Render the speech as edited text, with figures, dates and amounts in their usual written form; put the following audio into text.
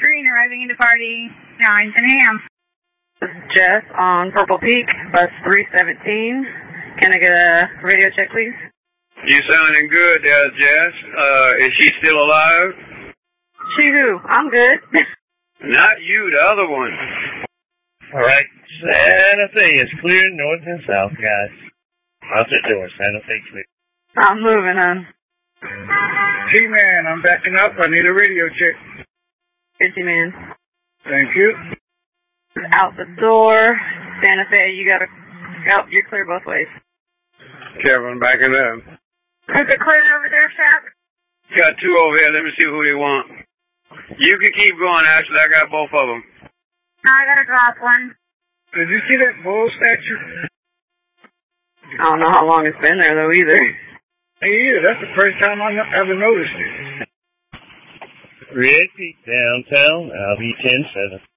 Green arriving into party 9:10 a.m. This is Jess on Purple Peak, bus 317. Can I get a radio check, please? You sounding good there, Jess. Is she still alive? She who? I'm good. Not you, the other one. All right, Santa Fe is clear north and south, guys. How's it doing, Santa Fe clear? I'm moving, hon. T-Man, I'm backing up. I need a radio check. 50 man. Thank you. Out the door. Santa Fe, you gotta... Oh, you're clear both ways. Kevin, backing up. Is it clear over there, Shaq? Got two over here. Let me see who they want. You can keep going, Ashley. I got both of them. I gotta drop one. Did you see that bull statue? I don't know how long it's been there, though, either. Hey, yeah, that's the first time I ever noticed it. Red Peak downtown, I'll be 10-7.